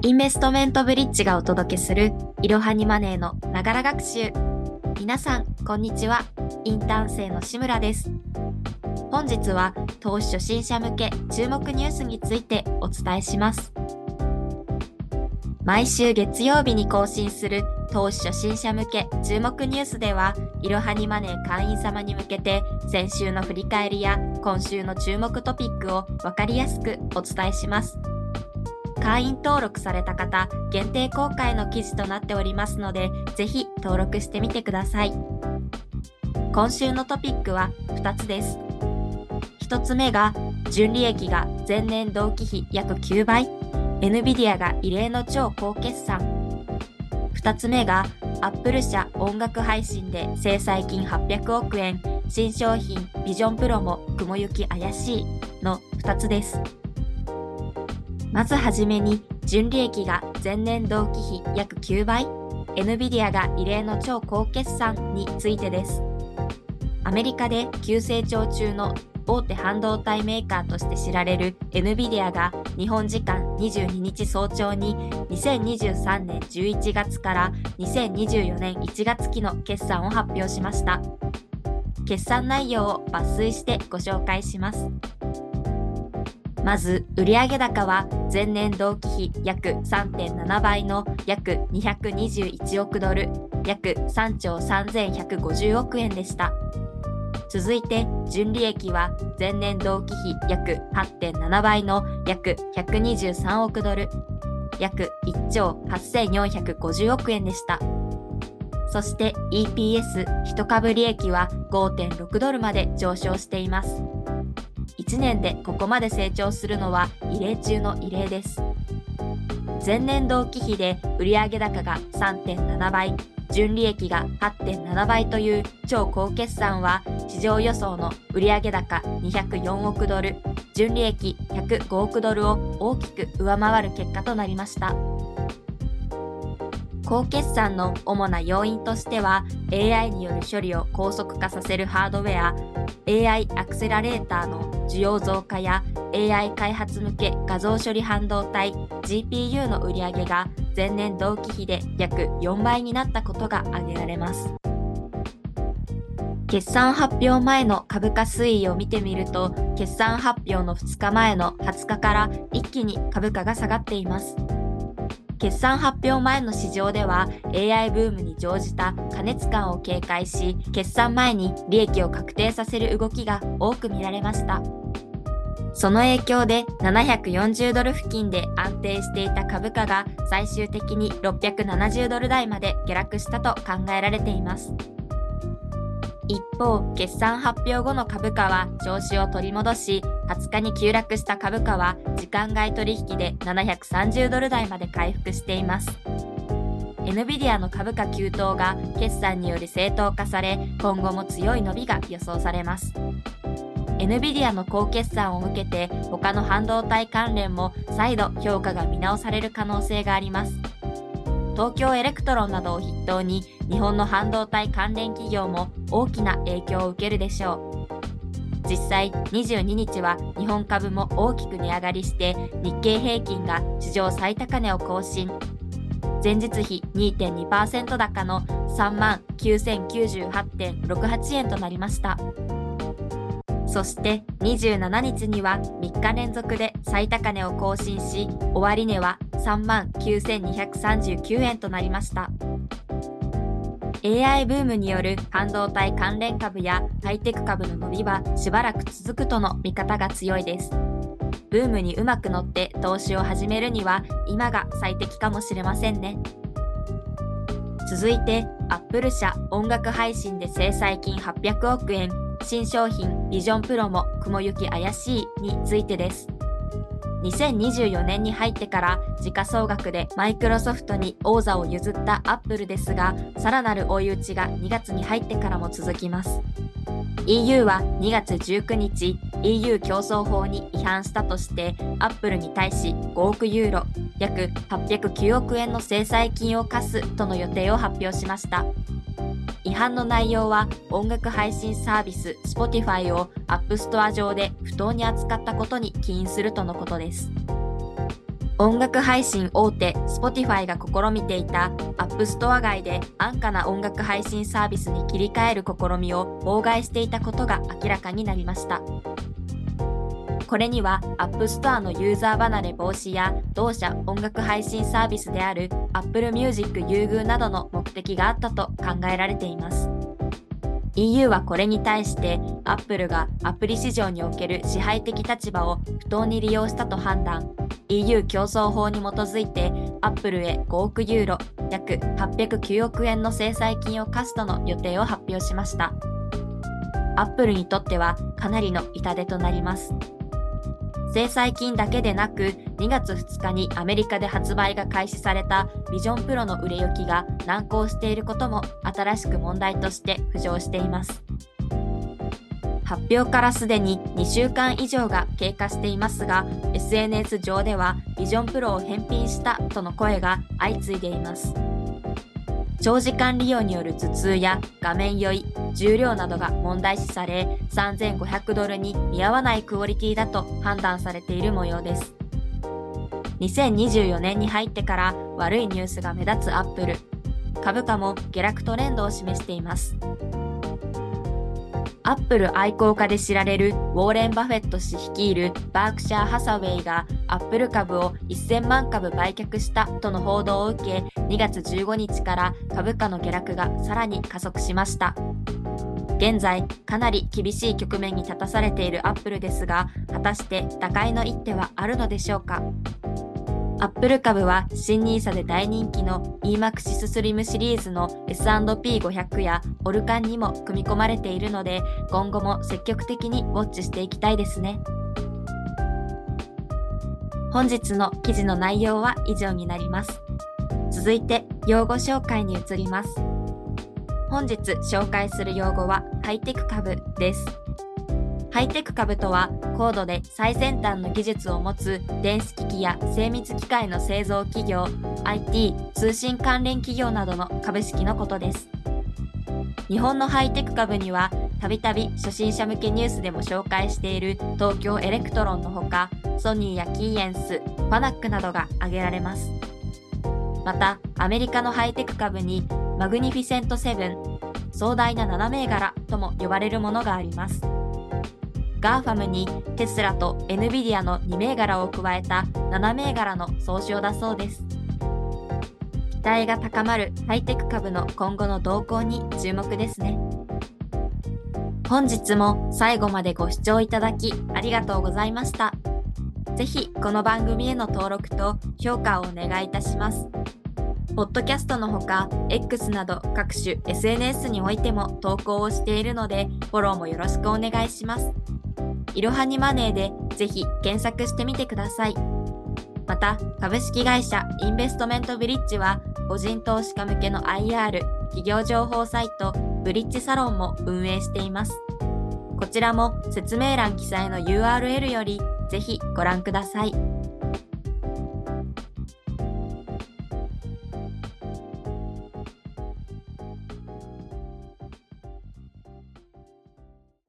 インベストメントブリッジがお届けするいろはにマネーのながら学習。皆さんこんにちは。インターン生の志村です。本日は投資初心者向け注目ニュースについてお伝えします。毎週月曜日に更新する投資初心者向け注目ニュースでは、いろはにマネー会員様に向けて先週の振り返りや今週の注目トピックを分かりやすくお伝えします。会員登録された方限定公開の記事となっておりますので、ぜひ登録してみてください。今週のトピックは2つです。1つ目が純利益が前年同期比約9倍、NVIDIA が異例の超高決算。2つ目が Apple 社音楽配信で制裁金800億円、新商品ビジョンプロも雲行き怪しいの2つです。まずはじめに純利益が前年同期比約9倍、NVIDIA が異例の超高決算についてです。アメリカで急成長中の大手半導体メーカーとして知られる NVIDIA が日本時間22日早朝に2023年11月から2024年1月期の決算を発表しました。決算内容を抜粋してご紹介します。まず、売上高は前年同期比約 3.7 倍の約221億ドル、約3兆3150億円でした。続いて、純利益は前年同期比約 8.7 倍の約123億ドル、約1兆8450億円でした。そして EPS 株利益は 5.6 ドルまで上昇しています。1年でここまで成長するのは異例中の異例です。前年同期比で売上高が 3.7 倍、純利益が 8.7 倍という超高決算は、市場予想の売上高204億ドル、純利益105億ドルを大きく上回る結果となりました。高決算の主な要因としては、AI による処理を高速化させるハードウェア、AI アクセラレーターの需要増加や AI 開発向け画像処理半導体 GPU の売上が前年同期比で約4倍になったことが挙げられます。決算発表前の株価推移を見てみると、決算発表の2日前の20日から一気に株価が下がっています。決算発表前の市場では AI ブームに乗じた過熱感を警戒し、決算前に利益を確定させる動きが多く見られました。その影響で740ドル付近で安定していた株価が最終的に670ドル台まで下落したと考えられています。一方、決算発表後の株価は調子を取り戻し、20日に急落した株価は時間外取引で730ドル台まで回復しています。NVIDIA の株価急騰が決算により正当化され、今後も強い伸びが予想されます。NVIDIA の高決算を受けて、他の半導体関連も再度評価が見直される可能性があります。東京エレクトロンなどを筆頭に日本の半導体関連企業も大きな影響を受けるでしょう。実際22日は日本株も大きく値上がりして、日経平均が史上最高値を更新。前日比 2.2% 高の 39,098.68 円となりました。そして27日には3日連続で最高値を更新し、終値は 39,239 円となりました。AI ブームによる半導体関連株やハイテク株の伸びはしばらく続くとの見方が強いです。ブームにうまく乗って投資を始めるには今が最適かもしれませんね。続いて Apple 社音楽配信で制裁金800億円、新商品ビジョンプロも雲行き怪しいについてです。2024年に入ってから時価総額でマイクロソフトに王座を譲ったアップルですが、さらなる追い打ちが2月に入ってからも続きます。EU は2月19日 EU 競争法に違反したとしてアップルに対し5億ユーロ約809億円の制裁金を課すとの予定を発表しました。違反の内容は音楽配信サービス Spotify を App Store 上で不当に扱ったことに起因するとのことです。 音楽配信大手 Spotify が試みていた App Store 外で安価な音楽配信サービスに切り替える試みを妨害していたことが明らかになりました。これには App Store のユーザー離れ防止や同社音楽配信サービスである Apple Music 優遇などの目的があったと考えられています。EU はこれに対して Apple がアプリ市場における支配的立場を不当に利用したと判断、EU 競争法に基づいて Apple へ5億ユーロ、約809億円の制裁金を課すとの予定を発表しました。Apple にとってはかなりの痛手となります。制裁金だけでなく、2月2日にアメリカで発売が開始された Vision Pro の売れ行きが難航していることも新しく問題として浮上しています。発表からすでに2週間以上が経過していますが、SNS 上では Vision Pro を返品したとの声が相次いでいます。長時間利用による頭痛や画面酔い、重量などが問題視され、$3500に見合わないクオリティだと判断されている模様です。2024年に入ってから悪いニュースが目立つアップル。株価も下落トレンドを示しています。アップル愛好家で知られるウォーレン・バフェット氏率いるバークシャー・ハサウェイがアップル株を1000万株売却したとの報道を受け、2月15日から株価の下落がさらに加速しました。現在、かなり厳しい局面に立たされているアップルですが、果たして打開の一手はあるのでしょうか。アップル株は新NISAで大人気の EMAXIS Slim シリーズの S&P500 やオルカンにも組み込まれているので、今後も積極的にウォッチしていきたいですね。本日の記事の内容は以上になります。続いて用語紹介に移ります。本日紹介する用語はハイテク株です。ハイテク株とは高度で最先端の技術を持つ電子機器や精密機械の製造企業、IT、通信関連企業などの株式のことです。日本のハイテク株にはたびたび初心者向けニュースでも紹介している東京エレクトロンのほか、ソニーやキーエンス、ファナックなどが挙げられます。また、アメリカのハイテク株にマグニフィセントセブン、壮大な7銘柄とも呼ばれるものがあります。ガーファムにテスラと NVIDIA の2銘柄を加えた7銘柄の総称だそうです。期待が高まるハイテク株の今後の動向に注目ですね。本日も最後までご視聴いただきありがとうございました。ぜひこの番組への登録と評価をお願いいたします。ポッドキャストのほか X など各種 SNS においても投稿をしているのでフォローもよろしくお願いします。いろはにマネーでぜひ検索してみてください。また、株式会社インベストメントブリッジは個人投資家向けの IR、企業情報サイトブリッジサロンも運営しています。こちらも説明欄記載の URL よりぜひご覧ください。